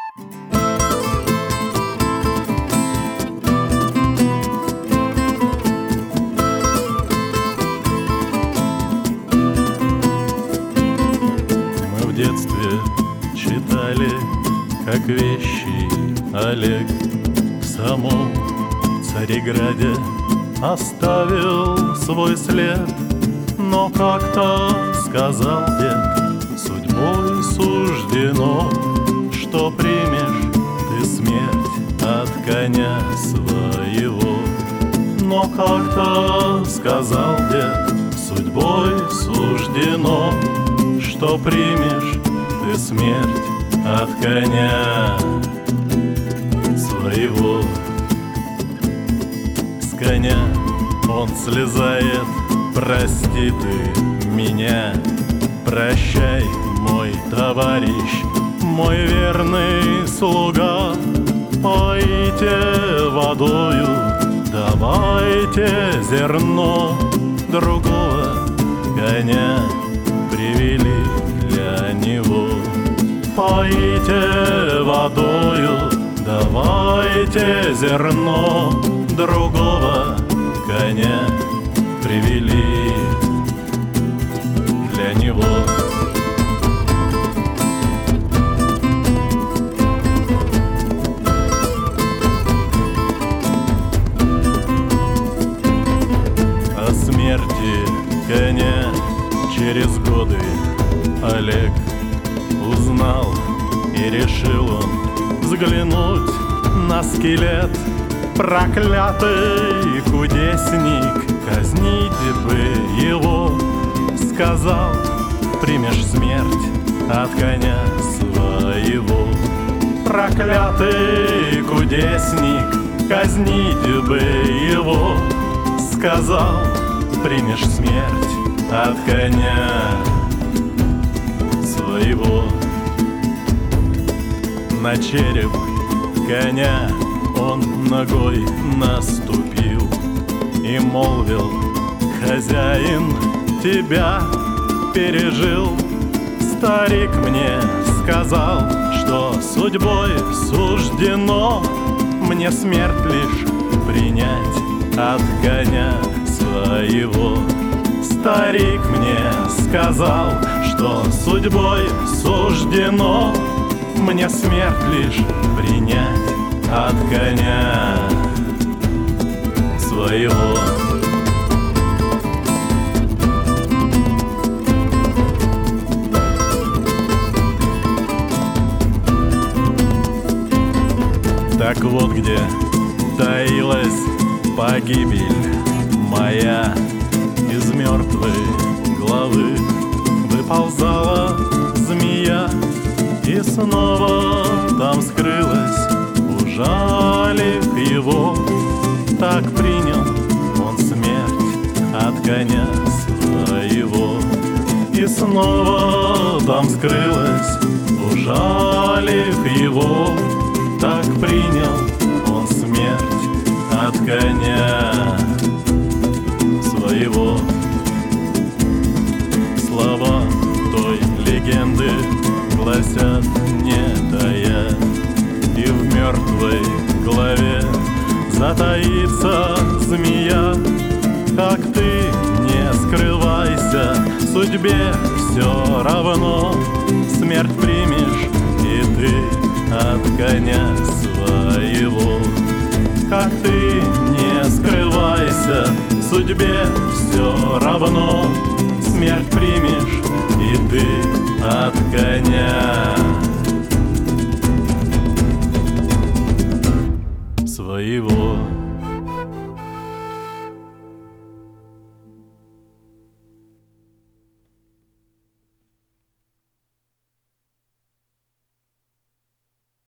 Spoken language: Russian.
Мы в детстве читали, как вещи Олег в самом Цареграде оставил свой след. Но как-то сказал дед: судьбой суждено, что примешь ты смерть от коня своего. Но как-то сказал дед: судьбой суждено, что примешь ты смерть от коня своего. С коня он слезает: прости ты меня, прощай, мой товарищ, мой верный слуга. Поите водою, давайте зерно. Другого коня привели для него. Поите водою, давайте зерно. Другого коня привели для него. О смерти коня через годы Олег узнал, и решил он взглянуть на скелет. Проклятый кудесник, казнить бы его. Сказал: примешь смерть от коня своего. Проклятый кудесник, казнить бы его. Сказал: примешь смерть от коня своего. На череп коня он ногой наступил и молвил: хозяин, тебя пережил. Старик мне сказал, что судьбой суждено мне смерть лишь принять от коня своего. Старик мне сказал, что судьбой суждено мне смерть лишь принять от коня своего. Так вот где таилась погибель моя. Из мертвой головы выползала змея и снова там скрылась, ужалив его. Так принял он смерть от коня своего. И снова там скрылась, ужалив его. Так принял он смерть от коня своего. Слова той легенды гласят, не тая, и в мертвой голове затаится змея. Как ты не скрывайся, судьбе все равно, смерть примешь и ты от коня своего. Как ты не скрывайся, судьбе все равно, смерть примешь и ты от коня